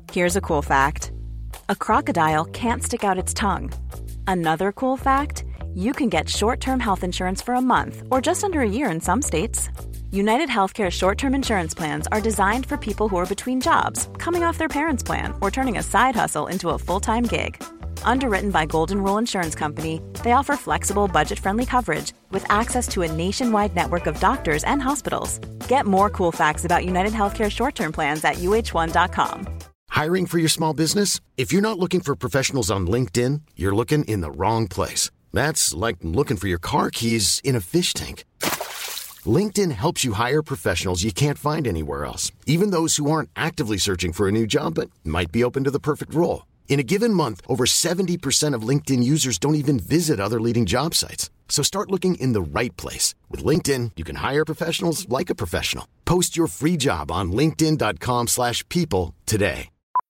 Here's a cool fact. A crocodile can't stick out its tongue. Another cool fact, you can get short-term health insurance for a month or just under a year in some states. United Healthcare short-term insurance plans are designed for people who are between jobs, coming off their parents' plan, or turning a side hustle into a full-time gig. Underwritten by Golden Rule Insurance Company, they offer flexible, budget-friendly coverage with access to a nationwide network of doctors and hospitals. Get more cool facts about United Healthcare short-term plans at uh1.com. Hiring for your small business? If you're not looking for professionals on LinkedIn, you're looking in the wrong place. That's like looking for your car keys in a fish tank. LinkedIn helps you hire professionals you can't find anywhere else, even those who aren't actively searching for a new job but might be open to the perfect role. In a given month, over 70% of LinkedIn users don't even visit other leading job sites. So start looking in the right place. With LinkedIn, you can hire professionals like a professional. Post your free job on linkedin.com/people today.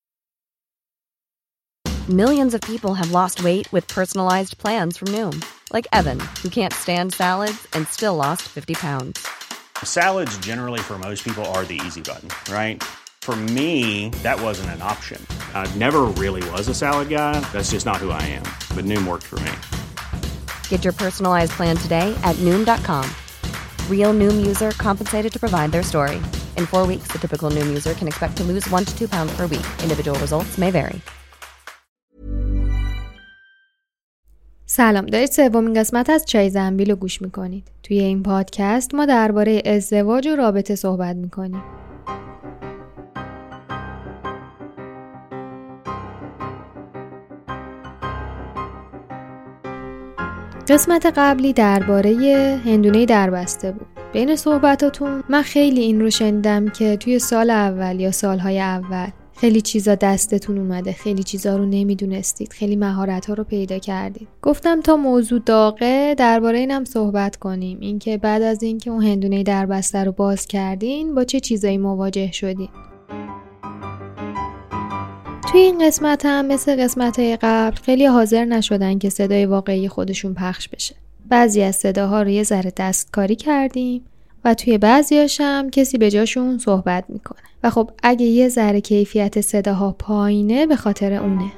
Millions of people have lost weight with personalized plans from Noom. Like Evan, who can't stand salads and still lost 50 pounds. Salads generally for most people are the easy button, right? For me, that wasn't an option. I never really was a salad guy. That's just not who I am. But Noom worked for me. Get your personalized plan today at Noom.com. Real Noom user compensated to provide their story. In 4 weeks, the typical Noom user can expect to lose 1 to 2 pounds per week. Individual results may vary. سلام، دارید سومین قسمت از چای زنبیل رو گوش میکنید. توی این پادکست ما درباره ازدواج و رابطه صحبت میکنیم. قسمت قبلی درباره هندونه دربسته بود. بین صحبتاتون من خیلی این رو شنیدم که توی سال اول یا سالهای اول خیلی چیزا دستتون اومده، خیلی چیزا رو نمیدونستید، خیلی مهارت‌ها رو پیدا کردید. گفتم تا موضوع داغه درباره اینم صحبت کنیم، اینکه بعد از اینکه اون هندونه دربسته رو باز کردین با چه چیزایی مواجه شدین. توی این قسمت هم مثل قسمت‌های قبل خیلی حاضر نشدن که صدای واقعی خودشون پخش بشه. بعضی از صداها رو یه ذره دستکاری کردیم و توی بعضیاش هم کسی به جاشون صحبت میکنه. و خب اگه یه ذره کیفیت صداها پایینه به خاطر اونه.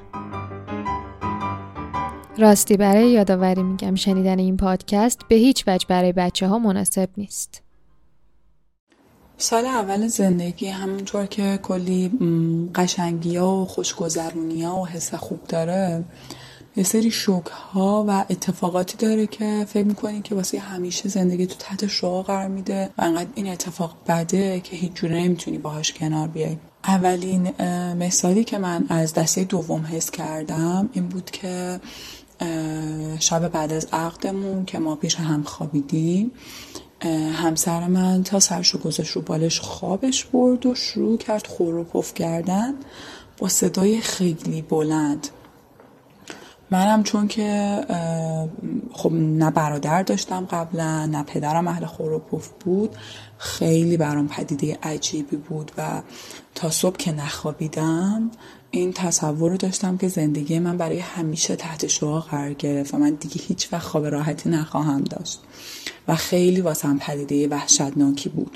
راستی برای یادآوری میگم شنیدن این پادکست به هیچ وجه برای بچه‌ها مناسب نیست. سال اول زندگی همونطور که کلی قشنگی‌ها و خوشگذرونی‌ها و حس خوب داره، یه سری شوک‌ها و اتفاقاتی داره که فکر می‌کنی که واسه همیشه زندگی تو تحت شعاع قرار میده و انقدر این اتفاق بده که هیچ جوره نمیتونی باهاش کنار بیای. اولین مثالی که من از دسته دوم حس کردم این بود که شب بعد از عقدمون که ما پیش هم خوابیدیم، همسر من تا سرشو گذاشت رو بالش خوابش برد و شروع کرد خور و پف کردن با صدای خیلی بلند. منم چون که خب نه برادر داشتم قبلا، نه پدرم اهل خور و پف بود، خیلی برام پدیده عجیبی بود و تا صبح که نخوابیدم این تصور رو داشتم که زندگی من برای همیشه تحت شعاع قرار گرفت و من دیگه هیچ وقت خواب راحتی نخواهم داشت و خیلی واسم پدیده وحشتناکی بود.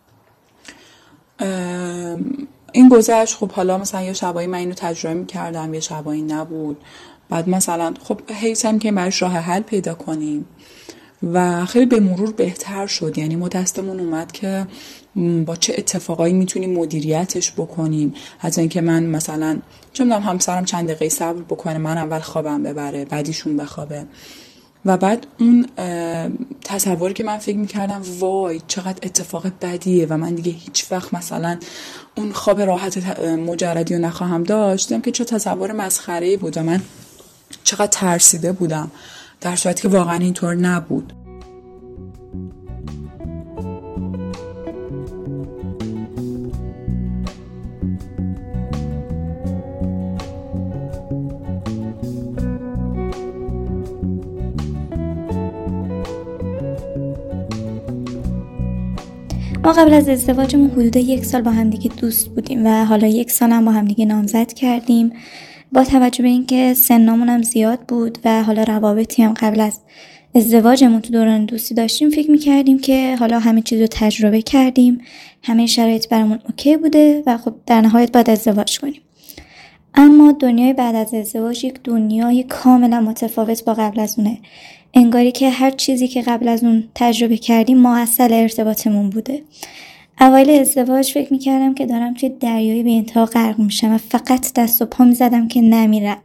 این گذشت. خب حالا مثلا یه شبایی من اینو تجربه می‌کردم، یه شبایی نبود. بعد مثلا خب حیثم که برایش راه حل پیدا کنیم و خیلی به مرور بهتر شد. یعنی ما دستمون اومد که با چه اتفاقایی میتونیم مدیریتش بکنیم. حتی اینکه من مثلا چه میدونم همسرم چند دقیقه صبر بکنه، من اول خوابم ببره بعدیشون بخوابه و بعد اون تصوری که من فکر میکردم وای چقدر اتفاق بدیه و من دیگه هیچ وقت مثلا اون خواب راحت مجردی رو نخواهم داشتم که چه تصور مسخره‌ای بود و من چقدر ترسیده بودم، در صورتی که واقعا اینطور نبود. ما قبل از ازدواجمون حدود 1 سال با همدیگه دوست بودیم و حالا 1 سال هم با همدیگه نامزد کردیم. با توجه به اینکه سنمون هم زیاد بود و حالا روابطی هم قبل از ازدواجمون تو دوران دوستی داشتیم، فکر می‌کردیم که حالا همه چیز رو تجربه کردیم، همه شرایط برامون اوکی بوده و خب در نهایت باید ازدواج کنیم. اما دنیای بعد از ازدواج یک دنیای کاملا متفاوت با قبل از اونه. انگاری که هر چیزی که قبل از اون تجربه کردیم ماصل ارتباطمون بوده. اوایل ازدواج فکر میکردم که دارم توی دریایی به انتها غرق میشم و فقط دست و پا میزدم که نمیرم.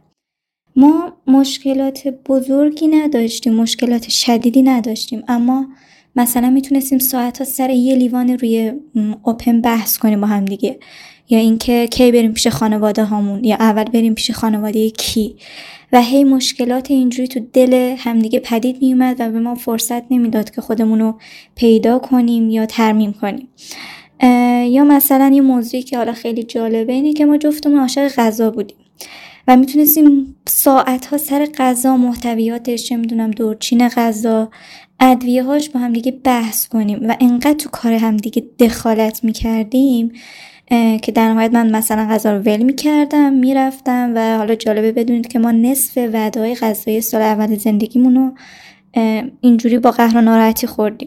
ما مشکلات بزرگی نداشتیم، مشکلات شدیدی نداشتیم، اما مثلا میتونستیم ساعت‌ها سر یه لیوان روی اوپن بحث کنیم با هم دیگه، یا اینکه کی بریم پیش خانواده هامون یا اول بریم پیش خانواده کی، و هی مشکلات اینجوری تو دل همدیگه پدید میومد و به ما فرصت نمیداد که خودمونو پیدا کنیم یا ترمیم کنیم. یا مثلا یه موضوعی که حالا خیلی جالبه اینه که ما جفتمون عاشق غذا بودیم و میتونستیم ساعت‌ها سر غذا، محتویاتش، چه میدونم دورچین غذا، ادویه‌هاش با هم دیگه بحث کنیم و انقدر تو کار هم دیگه دخالت میکردیم که در نهایت من مثلا غذا رو ول میکردم میرفتم و حالا جالبه بدونید که ما نصف وعده‌های غذایی سال اول زندگیمون رو اینجوری با قهر و ناراحتی خوردیم.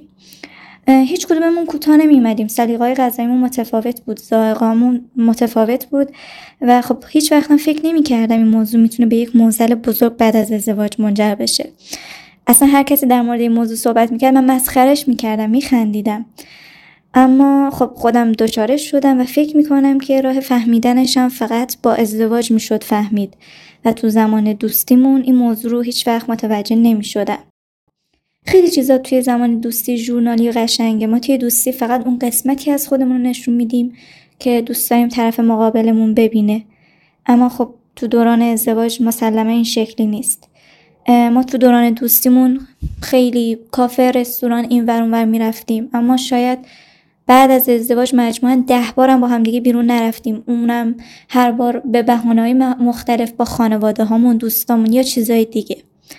هیچ کدوممون کوتاه نمی‌اومدیم، سلیقه‌های غذاییمون متفاوت بود، ذائقه‌مون متفاوت بود و خب هیچ وقت فکر نمی‌کردم این موضوع میتونه به یک معضل بزرگ بعد از ازدواج منجر بشه. اصلا هر کسی در مورد این موضوع صحبت می‌کرد من مسخرهش می‌کردم، می‌خندیدم. اما خب خودم دچارش شدم و فکر می‌کنم که راه فهمیدنش هم فقط با ازدواج میشد فهمید و تو زمان دوستیمون این موضوع رو هیچ وقت متوجه نمی‌شدم. خیلی چیزا توی زمان دوستی ژورنالی و قشنگه. ما توی دوستی فقط اون قسمتی از خودمون رو نشون میدیم که دوست داریم طرف مقابلمون ببینه. اما خب تو دوران ازدواج مسلماً این شکلی نیست. ما تو دوران دوستیمون خیلی کافه، رستوران، این ور اون ور میرفتیم، اما شاید بعد از ازدواج مجموعاً 10 بارم با هم دیگه بیرون نرفتیم، اونم هر بار به بهانه‌های مختلف با خانواده هامون، دوستامون یا چیزای دیگه.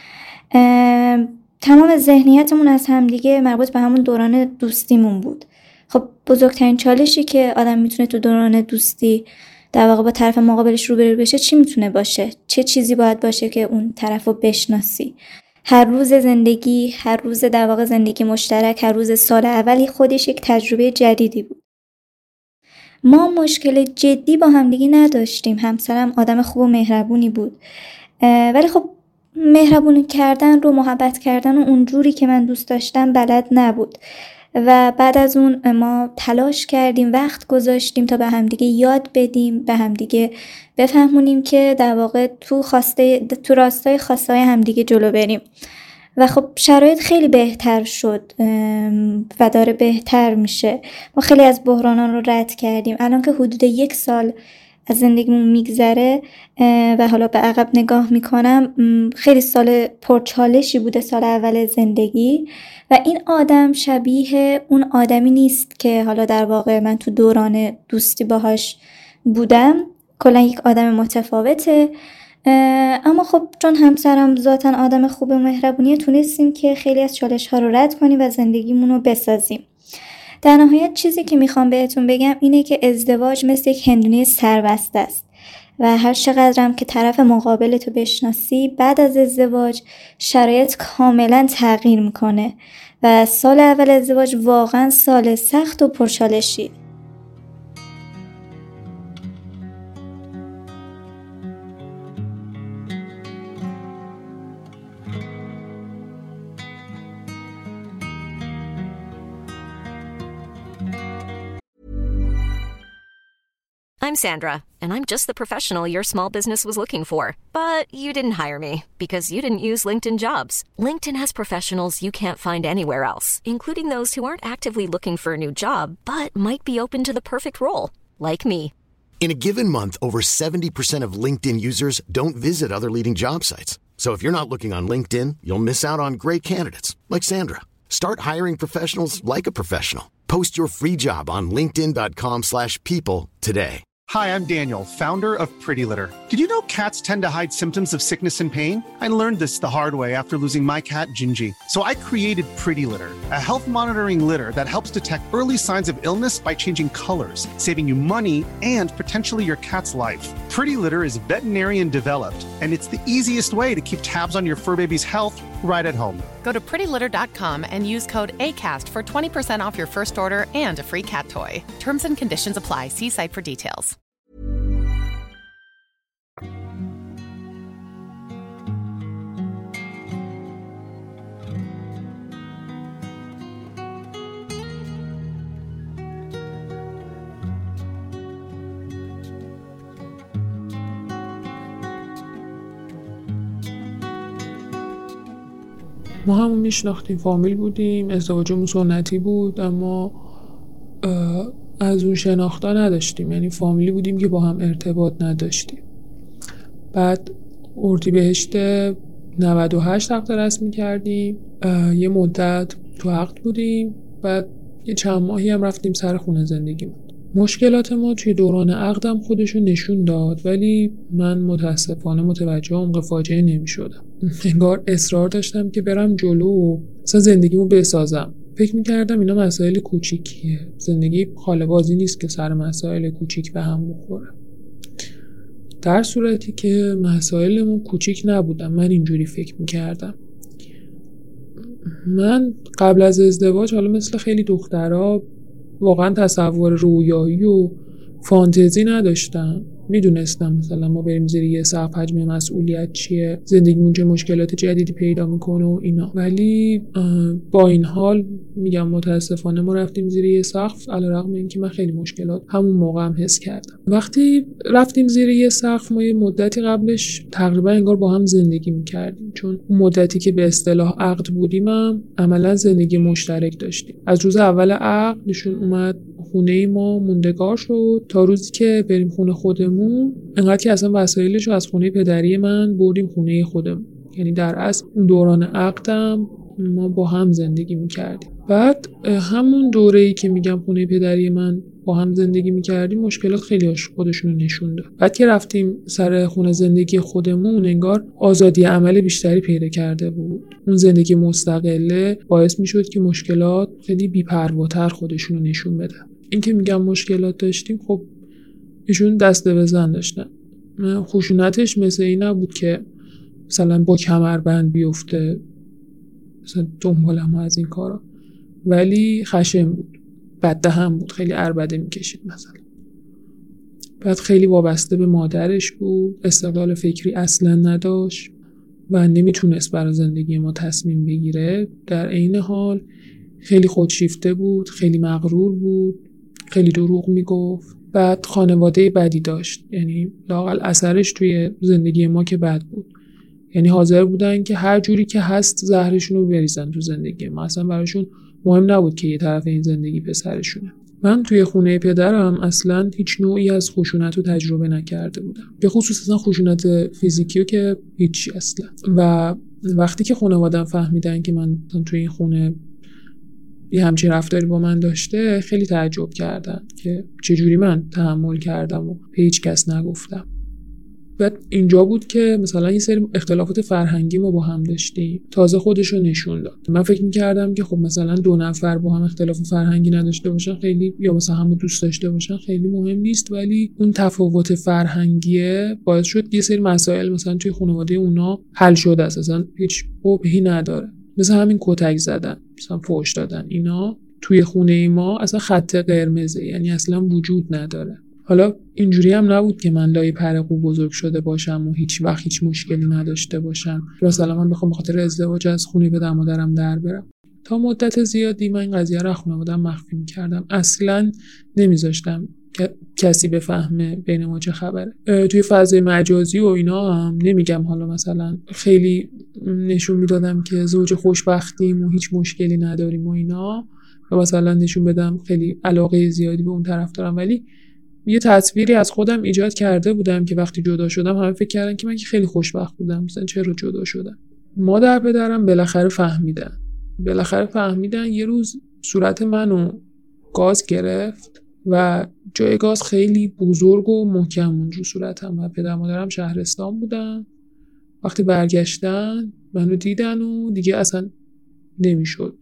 تمام ذهنیتمون از هم دیگه مربوط به همون دوران دوستیمون بود. خب بزرگترین چالشی که آدم میتونه تو دوران دوستی در واقع با طرف مقابلش روبرو بشه چی میتونه باشه؟ چه چیزی باید باشه که اون طرفو بشناسی؟ هر روز زندگی، هر روز در واقع زندگی مشترک، هر روز سال اولی خودش یک تجربه جدیدی بود. ما مشکل جدی با هم دیگه نداشتیم. همسرم آدم خوب و مهربونی بود، ولی خب مهربونی کردن رو، محبت کردن و اونجوری که من دوست داشتم بلد نبود و بعد از اون ما تلاش کردیم، وقت گذاشتیم تا به همدیگه یاد بدیم، به همدیگه بفهمونیم که در واقع تو راستای خواستای همدیگه جلو بریم و خب شرایط خیلی بهتر شد و داره بهتر میشه. ما خیلی از بحرانان رو رد کردیم. الان که حدود 1 سال از زندگیمون میگذره و حالا به عقب نگاه میکنم، خیلی سال پرچالشی بوده سال اول زندگی و این آدم شبیه اون آدمی نیست که حالا در واقع من تو دوران دوستی باهاش بودم. کلا یک آدم متفاوته، اما خب چون همسرم ذاتاً آدم خوب و مهربونیه تونستیم که خیلی از چالش ها رو رد کنیم و زندگیمون رو بسازیم. در نهایت چیزی که میخوام بهتون بگم اینه که ازدواج مثل یک هندونه سربسته است و هر چقدرم که طرف مقابلتو بشناسی، بعد از ازدواج شرایط کاملا تغییر میکنه و سال اول ازدواج واقعا سال سخت و پرچالشی. I'm Sandra, and I'm just the professional your small business was looking for. But you didn't hire me because you didn't use LinkedIn Jobs. LinkedIn has professionals you can't find anywhere else, including those who aren't actively looking for a new job, but might be open to the perfect role, like me. In a given month, over 70% of LinkedIn users don't visit other leading job sites. So if you're not looking on LinkedIn, you'll miss out on great candidates like Sandra. Start hiring professionals like a professional. Post your free job on linkedin.com/people today. Hi, I'm Daniel, founder of Pretty Litter. Did you know cats tend to hide symptoms of sickness and pain? I learned this the hard way after losing my cat, Gingy. So I created Pretty Litter, a health monitoring litter that helps detect early signs of illness by changing colors, saving you money and potentially your cat's life. Pretty Litter is veterinarian developed, and it's the easiest way to keep tabs on your fur baby's health right at home. Go to prettylitter.com and use code ACAST for 20% off your first order and a free cat toy. Terms and conditions apply. See site for details. ما همون میشناختیم، فامیل بودیم، ازدواجمون سنتی بود، اما از اون شناختا نداشتیم، یعنی فامیلی بودیم که با هم ارتباط نداشتیم. بعد اردیبهشت 98 عقد رسمی کردیم، یه مدت تو عقد بودیم، بعد یه چند ماهی هم رفتیم سر خونه زندگیمون. مشکلات ما توی دوران عقدم خودشون نشون داد، ولی من متاسفانه متوجه عمق فاجعه نمی‌شدم. انگار اصرار داشتم که برم جلو و مثلا زندگیمو بسازم. فکر می‌کردم اینا مسائل کوچیکیه. زندگی خاله بازی نیست که سر مسائل کوچیک به هم بخوره. در صورتی که مسائل ما کوچیک نبودم، من اینجوری فکر می‌کردم. من قبل از ازدواج، حالا مثل خیلی دخترها، واقعا تصور رویایی و فانتزی نداشتم. میدونستم مثلا ما بریم زیر یه سقف، حجم مسئولیت چیه، زندگیمون چه مشکلات جدیدی پیدا میکنه و اینا. ولی با این حال میگم متاسفانه ما رفتیم زیر یه سقف، علیرغم اینکه من خیلی مشکلات همون موقع هم حس کردم. وقتی رفتیم زیر یه سقف، ما یه مدتی قبلش تقریبا انگار با هم زندگی میکردیم، چون اون مدتی که به اصطلاح عقد بودیم هم عملا زندگی مشترک داشتیم. از روز اول عقد نشون اومد خونه ما موندگار شد تا روزی که بریم خونه خودمون، انقدر که اصلا وسایلشو از خونه پدری من بردیم خونه خودمون. یعنی در اصل اون دوران عقدم ما با هم زندگی میکردیم. بعد همون دوره‌ای که میگم خونه پدری من با هم زندگی میکردیم، مشکلات خیلی خودشونو نشون داد. بعد که رفتیم سر خونه زندگی خودمون، انگار آزادی عمل بیشتری پیدا کرده بود. اون زندگی مستقله باعث میشد که مشکلات خیلی بی‌پرواتر خودشونو نشون بده. این که میگم مشکلات داشتیم، خب ایشون دسته بزن داشتن. خشونتش مثل این نبود که مثلا با کمربند بیفته، مثلا دنبالم از این کارا، ولی خشن بود، بددهن بود، خیلی عربده میکشید مثلا. بعد خیلی وابسته به مادرش بود، استقلال فکری اصلا نداشت و نمیتونست برای زندگی ما تصمیم بگیره. در عین حال خیلی خودشیفته بود، خیلی مغرور بود، خیلی دروغ میگفت. بعد خانواده بدی داشت، یعنی لااقل اثرش توی زندگی ما که بد بود. یعنی حاضر بودن که هر جوری که هست زهرشون رو بریزن تو زندگی ما، اصلا براشون مهم نبود که یه طرف این زندگی پسرشونه. من توی خونه پدرم اصلا هیچ نوعی از خشونت رو تجربه نکرده بودم، به خصوص اصلا خشونت فیزیکی رو که هیچی اصلا. و وقتی که خانواده‌ام فهمیدن که من توی این خونه یه همچین رفتاری با من داشته، خیلی تعجب کردن که چجوری من تحمل کردم و به هیچ کس نگفتم. بعد اینجا بود که مثلا یه سری اختلافات فرهنگی ما با هم داشتیم، تازه خودش رو نشون داد. من فکر می‌کردم که خب مثلا دو نفر با هم اختلاف فرهنگی نداشته باشن خیلی، یا مثلا هم دوست داشته باشن خیلی مهم نیست، ولی اون تفاوت فرهنگیه باعث شد یه سری مسائل مثلا توی خانواده اونا حل شده است، اصلا هیچ قبحی نداره. مثلا همین کتک زدن، مثلا فحش دادن، اینا توی خونه ما اصلا خط قرمزه، یعنی اصلا وجود نداره. حالا اینجوری هم نبود که من لای پرقو بزرگ شده باشم و هیچ وقت هیچ مشکلی نداشته باشم، مثلا من بخوام به خاطر ازدواج از خونه پدر مادرم در برم. تا مدت زیادی من این قضیه رو از خانواده‌ام مخفی می‌کردم، اصلا نمیذاشتم کسی بفهمه بین ما چه خبره. توی فضای مجازی و اینا هم نمیگم حالا مثلا خیلی نشون میدادم که زوج خوشبختیم و هیچ مشکلی نداریم و اینا، و مثلا نشون بدم خیلی علاقه زیادی به اون طرف دارم، ولی یه تصویری از خودم ایجاد کرده بودم که وقتی جدا شدم همه فکر کردن که من که خیلی خوشبخت بودم، مثلا چرا جدا شدم. مادر پدرم بالاخره فهمیدن. یه روز صورت منو گاز گرفت و جای گاز خیلی بزرگ و محکم موند رو صورتم، و پدر مادرم شهرستان بودن. وقتی برگشتن منو دیدن و دیگه اصلا نمیشد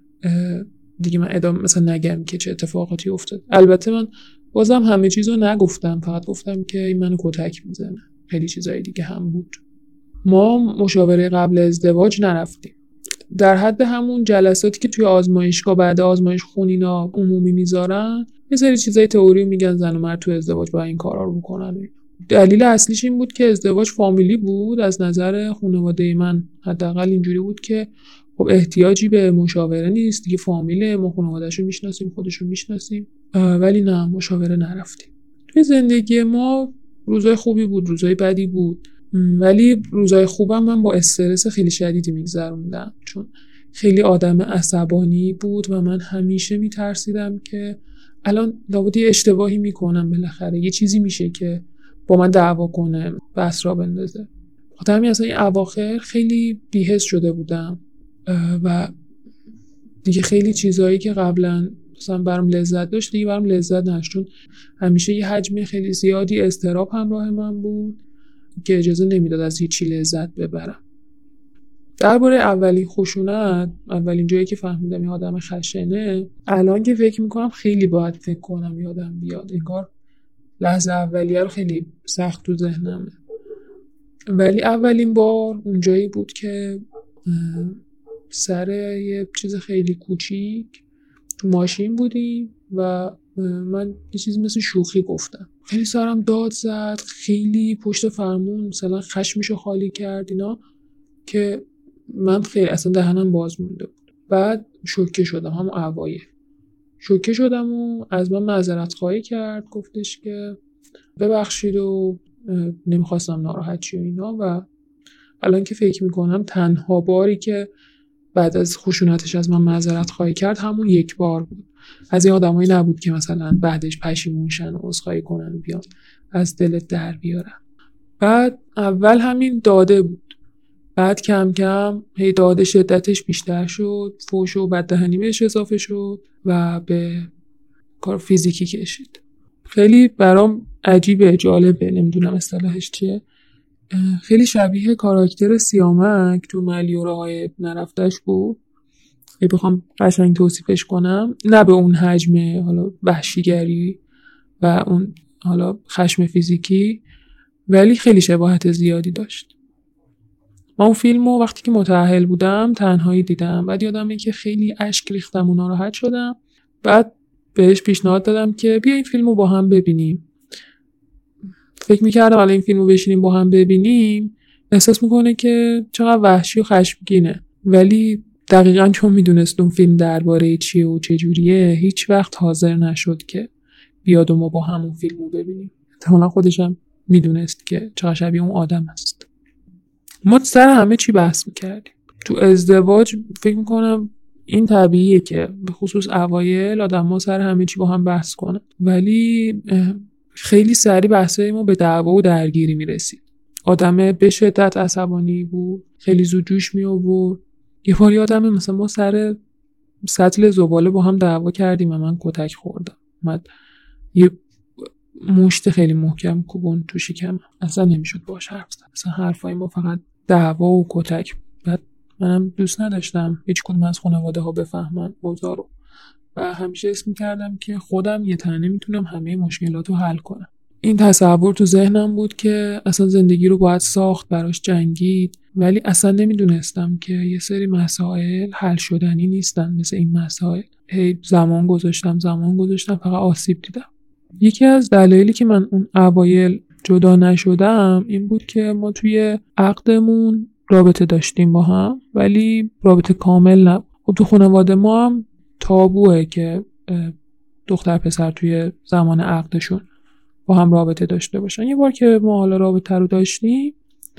دیگه من ادامه مثلا نگم که چه اتفاقاتی افتاد. البته من بازم همه چیزو نگفتم، فقط گفتم که این منو کتک میزنه. خیلی چیزای دیگه هم بود. ما مشاوره قبل ازدواج نرفتیم. در حد همون جلساتی که توی آزمایشگاه بعد آزمایش خونینا عمومی میذارن، یه سری چیزای تئوری میگن زن و مرد تو ازدواج باید این کارا رو بکنن. دلیل اصلیش این بود که ازدواج فامیلی بود. از نظر خانواده من حداقل اینجوری بود که خب احتیاجی به مشاوره نیست دیگه، فامیله، ما خانواده‌شو میشناسیم، خودشو میشناسیم. ولی نه، مشاوره نرفتیم. توی زندگی ما روزای خوبی بود، روزای بدی بود. ولی روزای خوبم من با استرس خیلی شدیدی میگذروندم، چون خیلی آدم عصبانی بود و من همیشه میترسیدم که الان لابد یه اشتباهی میکنم، بالاخره یه چیزی میشه که با من دعوا کنه، بس را بندازه. خاطر همین اصلا این اواخر خیلی بی‌حس شده بودم و دیگه خیلی چیزایی که قبلا مثلا برام لذت داشت دیگه برام لذت نداشت، چون همیشه یه حجم خیلی زیادی اضطراب همراه من بود که اجازه نمیداد از هیچی لذت ببرم. درباره اولین خشونت، اولین جایی که فهمیدم یه آدم خشنه، الان که فکر میکنم خیلی باید فکر کنم یادم بیاد، انگار لحظه اولیه رو خیلی سخت تو ذهنمه. ولی اولین بار اون جایی بود که سر یه چیز خیلی کوچیک تو ماشین بودیم و من یه چیز مثل شوخی گفتم، خیلی سرم داد زد، خیلی پشت فرمون مثلا خشمشو خالی کرد اینا، که من خیلی اصلا دهنم باز مونده بود. بعد شوکه شدم، همون اوایل شوکه شدم و از من معذرت خواهی کرد، گفتش که ببخشید و نمیخواستم ناراحت شی و اینا. و الان که فکر میکنم تنها باری که بعد از خشونتش از من معذرت خواهی کرد همون یک بار بود. از این آدمایی نبود که مثلا بعدش پشیمون شن و عذرخواهی کنن و بیان از دلت در بیارن. بعد اول همین داده بود، بعد کم کم هی داده شدتش بیشتر شد، فحش و بددهنی بهش اضافه شد و به کار فیزیکی کشید. خیلی برام عجیبه، جالبه، نمیدونم اصطلاحش چیه، خیلی شبیه کاراکتر سیامک تو ملیوره‌های نرفتش بود. بخوام قشنگ توصیفش کنم، نه به اون حجم حالا وحشیگری و اون حالا خشم فیزیکی، ولی خیلی شباهت زیادی داشت. من اون فیلمو وقتی که متأهل بودم تنهایی دیدم، بعد یادمه که خیلی اشک ریختم و ناراحت شدم. بعد بهش پیشنهاد دادم که بیا این فیلمو با هم ببینیم. فکر می‌کردم الان این فیلمو بشینیم با هم ببینیم احساس میکنه که چقدر وحشی و خشمگینه، ولی دقیقاً چون میدونست اون فیلم درباره چیه و چه جوریه هیچ وقت حاضر نشد که بیاد و ما با همون فیلمو ببینیم. احتمالاً خودش هم میدونست که چقدر شبیه اون آدم است. ما سر همه چی بحث میکردیم. تو ازدواج فکر میکنم این طبیعیه که به خصوص اوایل آدم‌ها سر همه چی با هم بحث کنن، ولی خیلی سریع بحثای ما به دعوا و درگیری میرسید. آدمه به شدت عصبانی بود، خیلی زود جوش می آورد. یه بار یادمه مثلا ما سر سطل زباله با هم دعوا کردیم و من کتک خوردم. یه مشت خیلی محکم کوبون تو شکمم، اصلا نمیشد باهاش حرف زد. اصلا حرفای ما فقط دعوا و کتک. بعد منم دوست نداشتم هیچ کدوم از خانواده ها بفهمن اوضاع رو و همیشه اسم کردم که خودم یه تنه میتونم همه مشکلات رو حل کنم. این تصور تو ذهنم بود که اصلا زندگی رو باید ساخت، براش جنگید، ولی اصلا نمیدونستم که یه سری مسائل حل شدنی نیستن. مثل این مسائل هی زمان گذاشتم فقط آسیب دیدم. یکی از دلایلی که من اون اوایل جدا نشدم این بود که ما توی عقدمون رابطه داشتیم با هم، ولی رابطه کامل نبود. خب تو خانواده ما هم تابوه که دختر پسر توی زمان عقدشون با هم رابطه داشته باشن. یه بار که ما حالا رابطه رو داشتیم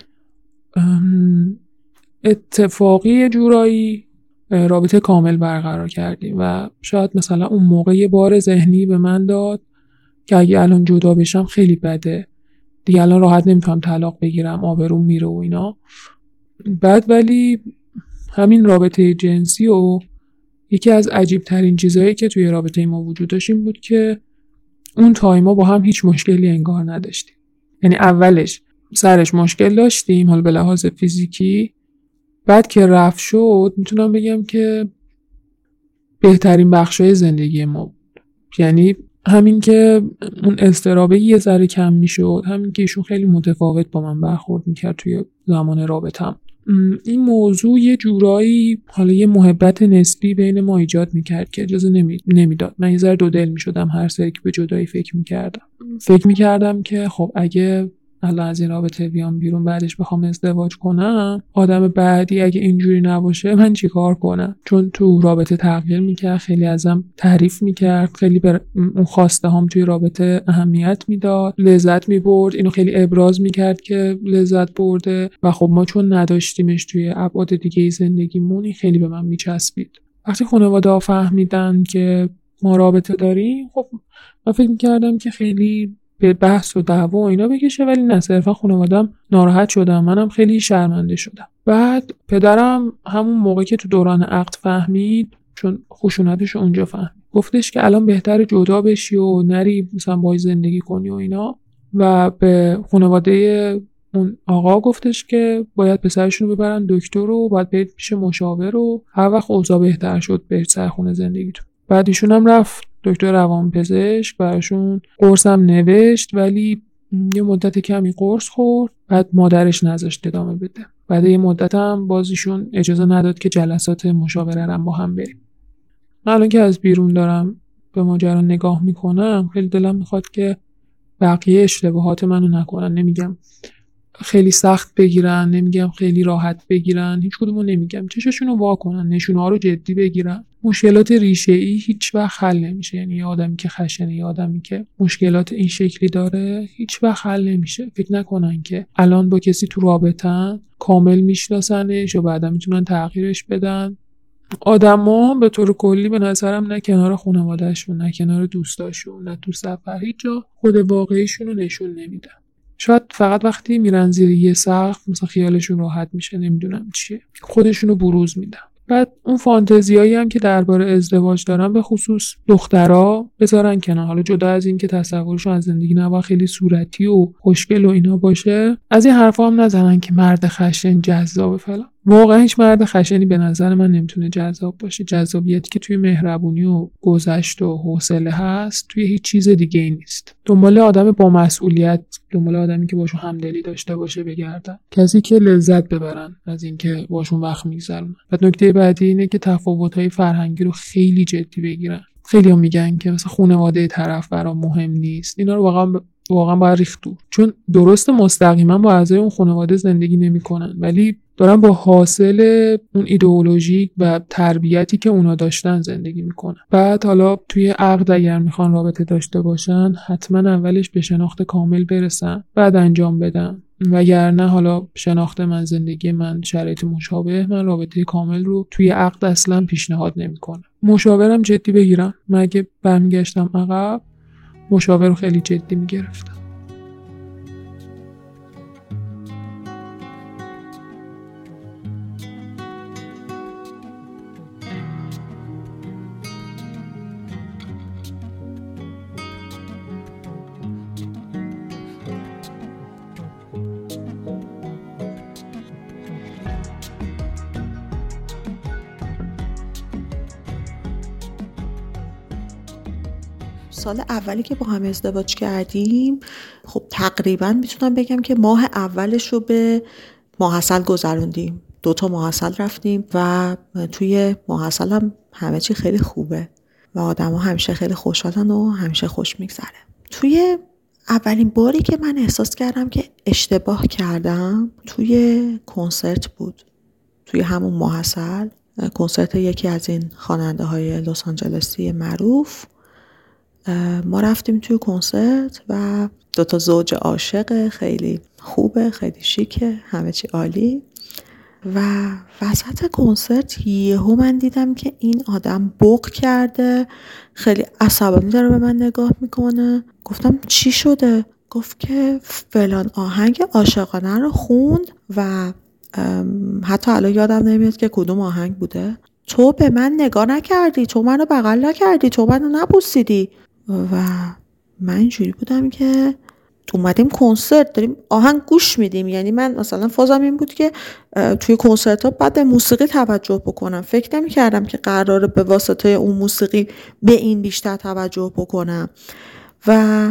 اتفاقی جورایی رابطه کامل برقرار کردیم و شاید مثلا اون موقع یه بار ذهنی به من داد که اگه الان جدا بشم خیلی بده دیگه، الان راحت نمیتونم طلاق بگیرم، آبروم میره و اینا. بعد ولی همین رابطه جنسی و یکی از عجیب ترین چیزایی که توی رابطه ما وجود داشت این بود که اون تایما با هم هیچ مشکلی انگار نداشتیم. یعنی اولش سرش مشکل داشتیم حالا به لحاظ فیزیکی، بعد که رفت شد میتونم بگم که بهترین بخشای زندگی ما بود. یعنی همین که اون اضطرابه یه ذره کم میشد، همین که ایشون خیلی متفاوت با من برخورد میکرد توی زمان رابطم، این موضوع یه جورایی حالا یه محبت نسبی بین ما ایجاد میکرد که اجازه نمیداد. من یه ذره دو دل میشدم هر سری که به جدایی فکر میکردم که خب اگه الان از این رابطه بیام بیرون بعدش بخوام ازدواج کنم، آدم بعدی اگه اینجوری نباشه من چیکار کنم؟ چون تو رابطه تغییر میکرد، خیلی ازم تعریف میکرد، خیلی به اون خواسته هم توی رابطه اهمیت میداد، لذت میبرد، اینو خیلی ابراز میکرد که لذت برده و خب ما چون نداشتیمش توی ابعاد دیگه زندگیمون خیلی به من میچسبید. وقتی خانواده فهمیدن که ما رابطه داریم، خب من فکر میکردم که خیلی به بحث و دعوا و اینا بکشه، ولی نه، صرفا خانواده‌ام ناراحت شدم، منم خیلی شرمنده شدم. بعد پدرم همون موقع که تو دوران عقد فهمید، چون خشونتش اونجا فهمید، گفتش که الان بهتره جدا بشی و نری مثلا باهاش زندگی کنی و اینا، و به خانواده اون آقا گفتش که باید پسرشون رو ببرن دکتر و باید برید پیش مشاور و هر وقت اوضاع بهتر شد برید سر خونه زندگیتون. بعد ایشون هم رفت دکتر روانپزشک، براشون قرص هم نوشت، ولی یه مدت کمی قرص خورد، بعد مادرش نذاشت ادامه بده. بعد یه مدت هم باز ایشون اجازه نداد که جلسات مشاوره رو با هم بریم. من الان که از بیرون دارم به ماجرا نگاه میکنم، خیلی دلم میخواد که بقیه اشتباهات منو نکنن. نمیگم خیلی سخت بگیرن، نمیگم خیلی راحت بگیرن، هیچ کدومو نمیگم، چشاشونو وا کنن، نشونه‌ها رو جدی بگیرن. مشکلات ریشه‌ای هیچ وقت حل نمیشه. یعنی یه آدمی که خشنه، یه آدمی که مشکلات این شکلی داره، هیچ وقت حل نمیشه. فکر نکنن که الان با کسی تو رابطه‌ن، کامل میشناسنش و بعدا میتونن تغییرش بدن. آدما به طور کلی به نظرم نه کنار خانواده‌شون، نه کنار دوستاشون، نه تو سفر، هیچ جا خود واقعیشون رو نشون نمیدن. شاید فقط وقتی میرن زیر یه سقف مثلا خیالشون راحت میشه، نمیدونم چیه، خودشونو بروز میدن. بعد اون فانتزیایی هم که درباره ازدواج دارن، به خصوص دخترها، بذارن کنار. حالا جدا از این که تصورشون از زندگی نباید خیلی صورتی و خوشگل و اینا باشه، از این حرفا هم نزنن که مرد خشن جذابه فلان. واقعا هیچ مرد خشنی به نظر من نمیتونه جذاب باشه. جذابیتی که توی مهربونی و گذشت و حوصله هست توی هیچ چیز دیگه ای نیست. دنبال آدم با مسئولیت، دنبال آدمی که باشون همدلی داشته باشه بگردن، کسی که لذت ببرن از اینکه باشون وقت میگذرونن. بعد نکته بعدی اینه که تفاوت‌های فرهنگی رو خیلی جدی بگیرن. خیلی‌ها میگن که مثلا خانواده طرف برام مهم نیست. اینا رو واقعا باید ریخت دور. چون درست مستقیما با اعضای اون خانواده زندگی نمی‌کنن، ولی دارن با حاصل اون ایدئولوژی و تربیتی که اونا داشتن زندگی میکنن. بعد حالا توی عقد اگر میخوان رابطه داشته باشن، حتما اولش به شناخت کامل برسن، بعد انجام بدن. وگرنه حالا شناخت من، زندگی من، شرایط مشابه، من رابطه کامل رو توی عقد اصلا پیشنهاد نمیکنم. مشاورم جدی بگیرم. من اگه برمیگشتم عقب، مشاور رو خیلی جدی میگرفتم. سال اولی که با هم ازدواج کردیم، خب تقریبا میتونم بگم که ماه اولش رو به ماحصل گذروندیم. 2 ماحصل رفتیم و توی ماحصل هم همه چی خیلی خوبه و آدم ها همیشه خیلی خوشحالن و همیشه خوش میگذره. توی اولین باری که من احساس کردم که اشتباه کردم توی کنسرت بود. توی همون ماحصل، کنسرت یکی از این خواننده های لس آنجلسی معروف. ما رفتیم توی کنسرت و 2 زوج عاشق، خیلی خوبه، خیلی شیکه، همه چی عالی. و وسط کنسرت یهو من دیدم که این آدم بوق کرده، خیلی عصبانی داره به من نگاه میکنه. گفتم چی شده؟ گفت که فلان آهنگ عاشقانه رو خوند و حتی الان یادم نمیاد که کدوم آهنگ بوده. تو به من نگاه نکردی، تو منو بغل نکردی، تو منو نبوسیدی. و من اینجوری بودم که اومدیم کنسرت داریم آهنگ گوش میدیم. یعنی من مثلا فازم این بود که توی کنسرت ها بعد به موسیقی توجه بکنم. فکر نمی کردم که قراره به واسطه اون موسیقی به این بیشتر توجه بکنم. و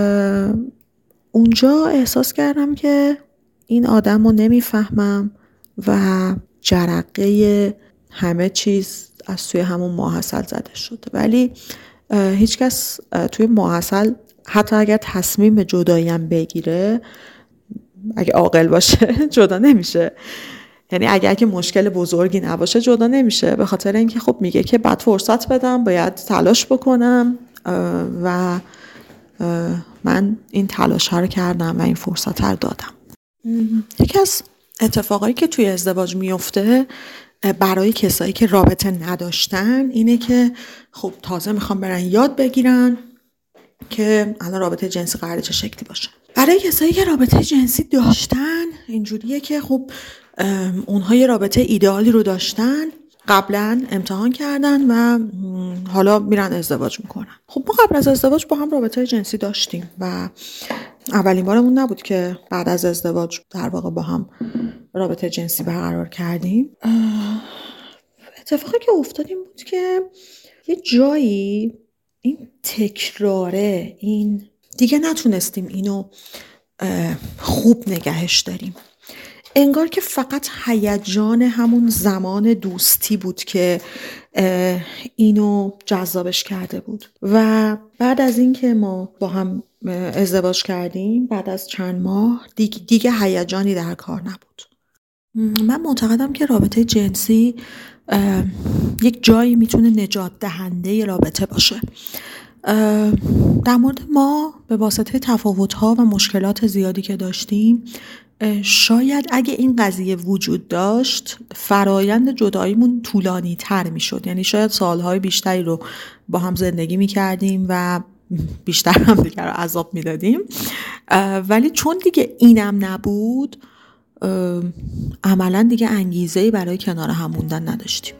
اونجا احساس کردم که این آدم رو نمیفهمم و جرقه همه چیز از توی همون ماحصل زده شد. ولی هیچ کس توی ماحصل حتی اگر تصمیم جداییم بگیره، اگه عاقل باشه جدا نمیشه. یعنی اگه مشکل بزرگی نباشه جدا نمیشه، به خاطر اینکه خب میگه که بعد فرصت بدم، باید تلاش بکنم و من این تلاش ها رو کردم و این فرصت رو دادم. یکی از اتفاقایی که توی ازدواج میفته برای کسایی که رابطه نداشتن اینه که خب تازه میخوام برن یاد بگیرن که الان رابطه جنسی قراره چه شکلی باشه. برای کسایی که رابطه جنسی داشتن اینجوریه که خب اونها یه رابطه ایدئالی رو داشتن، قبلا امتحان کردن و حالا میرن ازدواج میکنن. خب ما قبل از ازدواج با هم رابطه جنسی داشتیم و اولین بارمون نبود که بعد از ازدواج در واقع با هم رابطه جنسی برقرار کردیم. اتفاقی که افتاد این بود که یه جایی این تکراره، این دیگه نتونستیم اینو خوب نگهش داریم. انگار که فقط هیجان همون زمان دوستی بود که اینو جذابش کرده بود و بعد از این که ما با هم ازدواج کردیم، بعد از چند ماه دیگه هیجانی در کار نبود. من معتقدم که رابطه جنسی یک جایی میتونه نجات دهنده رابطه باشه. در مورد ما به واسطه تفاوت‌ها و مشکلات زیادی که داشتیم، شاید اگه این قضیه وجود داشت فرایند جداییمون طولانی تر می شد. یعنی شاید سالهای بیشتری رو با هم زندگی می کردیم و بیشتر هم دیگر رو عذاب می دادیم، ولی چون دیگه اینم نبود عملا دیگه انگیزه‌ای برای کنار هم موندن نداشتیم.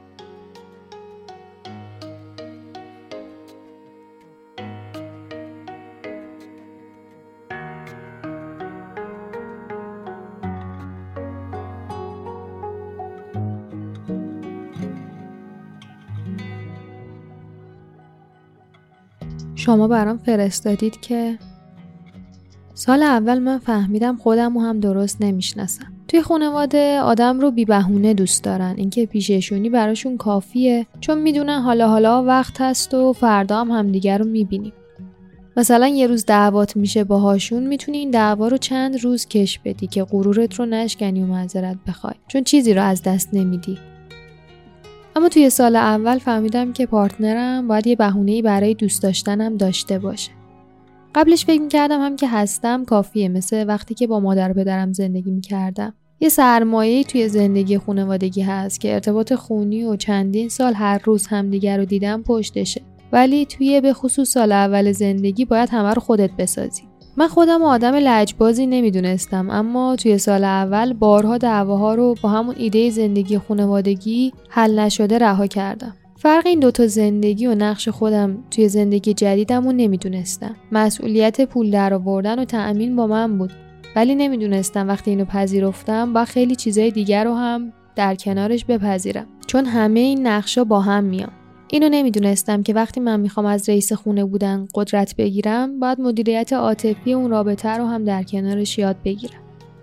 شما برام فرستادید که سال اول من فهمیدم خودمو هم درست نمیشناسم. توی خانواده آدم رو بی بهونه دوست دارن، اینکه پیششونی براشون کافیه، چون میدونن حالا وقت هست و فردا هم همدیگر رو میبینیم. مثلا یه روز دعوات میشه باهاشون، میتونی این دعوا رو چند روز کش بدی که غرورت رو نشکنی و معذرت بخوای، چون چیزی رو از دست نمیدی. اما توی سال اول فهمیدم که پارتنرم باید یه بهونه‌ای برای دوست داشتنم داشته باشه. قبلش فکر می‌کردم هم که هستم کافیه، مثل وقتی که با مادر و پدرم زندگی می‌کردم. یه سرمایه‌ای توی زندگی خانوادگی هست که ارتباط خونی و چندین سال هر روز همدیگر رو دیدم پشتشه. ولی توی به خصوص سال اول زندگی باید همه رو خودت بسازی. من خودم آدم لجبازی نمیدونستم، اما توی سال اول بارها دعواها رو با همون ایده زندگی خانوادگی حل نشده رها کردم. فرق این دوتا زندگی و نقش خودم توی زندگی جدیدم رو نمیدونستم. مسئولیت پول در آوردن و تأمین با من بود، ولی نمیدونستم وقتی اینو پذیرفتم با خیلی چیزای دیگر رو هم در کنارش بپذیرم، چون همه این نقشا با هم میان. اینو نمیدونستم که وقتی من میخوام از رئیس خونه بودن قدرت بگیرم، باید مدیریت عاطفی اون رابطه رو هم در کنارش یاد بگیرم.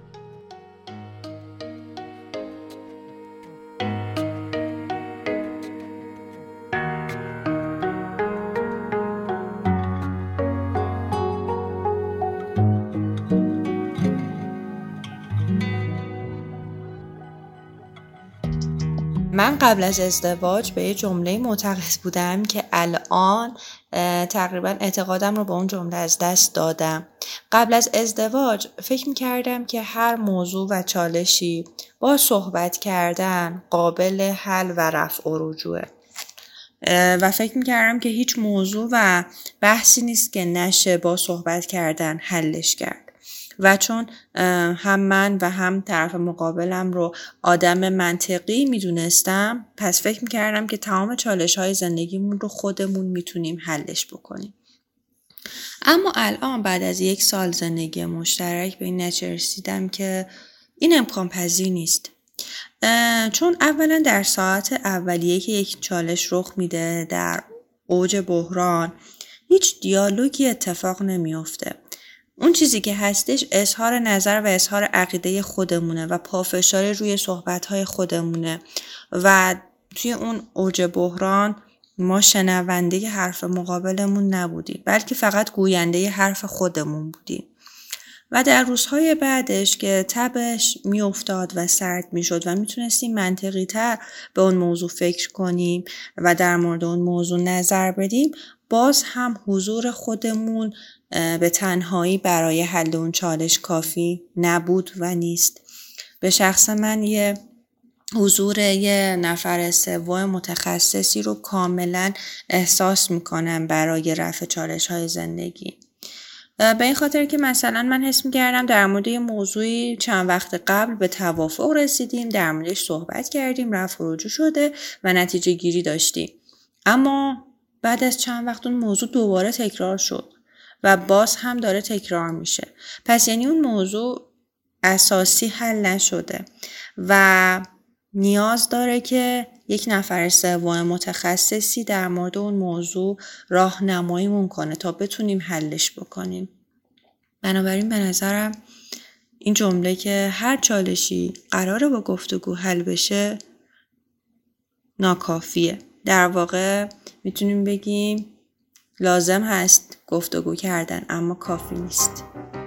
من قبل از ازدواج به یه جمله معتقد بودم که الان تقریبا اعتقادم رو به اون جمله از دست دادم. قبل از ازدواج فکر می‌کردم که هر موضوع و چالشی با صحبت کردن قابل حل و رفع و رجوعه و فکر می‌کردم که هیچ موضوع و بحثی نیست که نشه با صحبت کردن حلش کرد. و چون هم من و هم طرف مقابلم رو آدم منطقی میدونستم، پس فکر میکردم که تمام چالش‌های زندگیمون رو خودمون میتونیم حلش بکنیم. اما الان بعد از 1 سال زندگی مشترک به این نتیجه رسیدم که این امکان پذیر نیست. چون اولا در ساعت اولیه که یک چالش رخ میده، در اوج بحران، هیچ دیالوگی اتفاق نمیفته. اون چیزی که هستش اظهار نظر و اظهار عقیده خودمونه و پافشاری روی صحبت‌های خودمونه و توی اون اوج بحران ما شنونده حرف مقابلمون نبودیم، بلکه فقط گوینده حرف خودمون بودیم. و در روزهای بعدش که تبش میافتاد و سرد میشد و میتونستیم منطقی تر به اون موضوع فکر کنیم و در مورد اون موضوع نظر بدیم، باز هم حضور خودمون به تنهایی برای حل اون چالش کافی نبود و نیست. به شخص من حضور یه نفر سوم متخصصی رو کاملا احساس میکنم برای رفع چالش‌های زندگی. به این خاطر که مثلا من حس می‌کردم در مورد یه موضوعی چند وقت قبل به توافق رسیدیم، در موردش صحبت کردیم، رفع و رجوع شده و نتیجه گیری داشتیم. اما بعد از چند وقت اون موضوع دوباره تکرار شد و باز هم داره تکرار میشه. پس یعنی اون موضوع اساسی حل نشده و نیاز داره که یک نفر سوم متخصصی در مورد اون موضوع راهنماییمون کنه تا بتونیم حلش بکنیم. بنابراین به نظرم این جمله که هر چالشی قراره با گفتگو حل بشه ناکافیه. در واقع میتونیم بگیم لازم هست گفتگو کردن اما کافی نیست.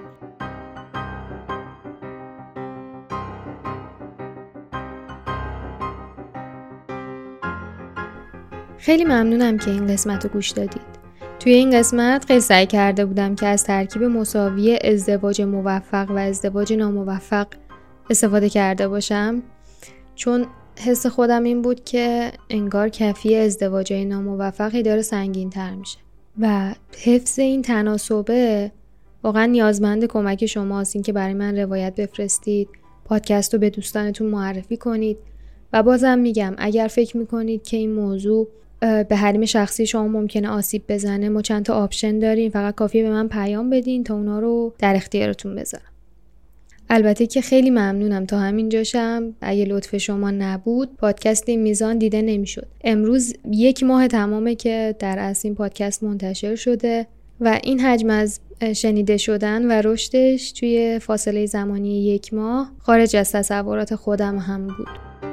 خیلی ممنونم که این قسمت رو گوش دادید. توی این قسمت خیلی سعی کرده بودم که از ترکیب مساوی ازدواج موفق و ازدواج ناموفق استفاده کرده باشم، چون حس خودم این بود که انگار کفی ازدواجای ناموفقی داره سنگین تر میشه و حفظ این تناسبه واقعا نیازمند کمک شماست. این که برای من روایت بفرستید، پادکست رو به دوستانتون معرفی کنید و بازم میگم اگر فکر میکنید که این موضوع به حریم شخصی شما ممکنه آسیب بزنه، ما چند تا آپشن داریم، فقط کافیه به من پیام بدین تا اونا رو در اختیارتون بذارم. البته که خیلی ممنونم تا همین جاشم. اگه لطف شما نبود پادکست این میزان دیده نمیشد. امروز 1 ماه تمامه که در اصل این پادکست منتشر شده و این حجم از شنیده شدن و رشدش توی فاصله زمانی 1 ماه خارج از تصورات خودم هم بود.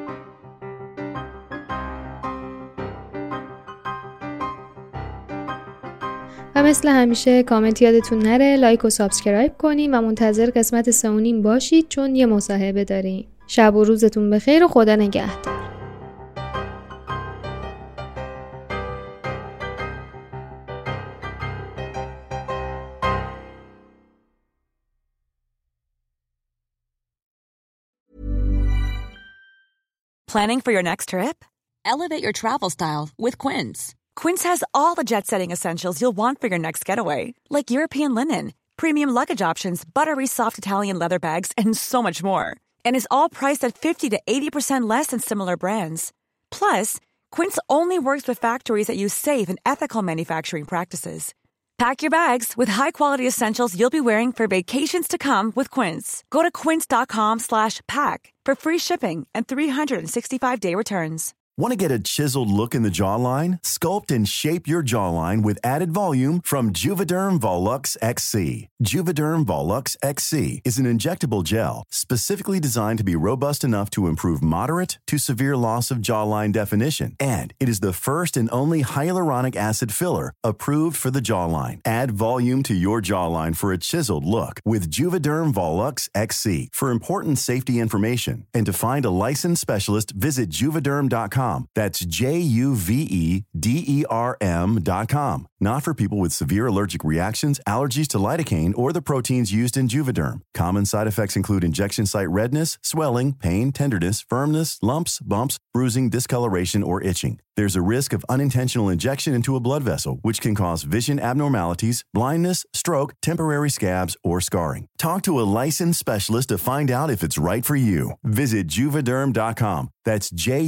و مثل همیشه کامنت یادتون نره، لایک و سابسکرایب کنین و منتظر قسمت 3.5 باشید چون یه مصاحبه داریم. شب و روزتون بخیر و خدا نگهدار. Planning for your next trip? Elevate your travel style with Quince. Quince has all the jet-setting essentials you'll want for your next getaway, like European linen, premium luggage options, buttery soft Italian leather bags, and so much more. And is all priced at 50 to 80% less than similar brands. Plus, Quince only works with factories that use safe and ethical manufacturing practices. Pack your bags with high-quality essentials you'll be wearing for vacations to come with Quince. Go to quince.com/pack for free shipping and 365-day returns. Want to get a chiseled look in the jawline? Sculpt and shape your jawline with added volume from Juvederm Volux XC. Juvederm Volux XC is an injectable gel specifically designed to be robust enough to improve moderate to severe loss of jawline definition. And it is the first and only hyaluronic acid filler approved for the jawline. Add volume to your jawline for a chiseled look with Juvederm Volux XC. For important safety information and to find a licensed specialist, visit juvederm.com. That's JUVEDERM.com. Not for people with severe allergic reactions, allergies to lidocaine, or the proteins used in Juvederm. Common side effects include injection site redness, swelling, pain, tenderness, firmness, lumps, bumps, bruising, discoloration, or itching. There's a risk of unintentional injection into a blood vessel, which can cause vision abnormalities, blindness, stroke, temporary scabs, or scarring. Talk to a licensed specialist to find out if it's right for you. Visit Juvederm.com. That's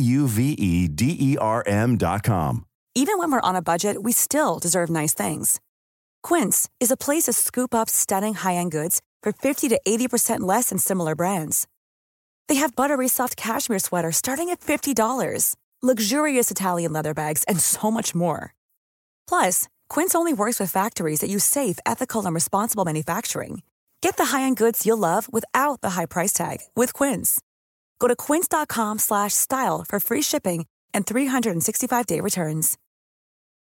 JUVEDERM.com. Even when we're on a budget, we still deserve nice things. Quince is a place to scoop up stunning high-end goods for 50 to 80% less than similar brands. They have buttery soft cashmere sweaters starting at $50, luxurious Italian leather bags, and so much more. Plus, Quince only works with factories that use safe, ethical, and responsible manufacturing. Get the high-end goods you'll love without the high price tag with Quince. Go to quince.com/style for free shipping and 365-day returns.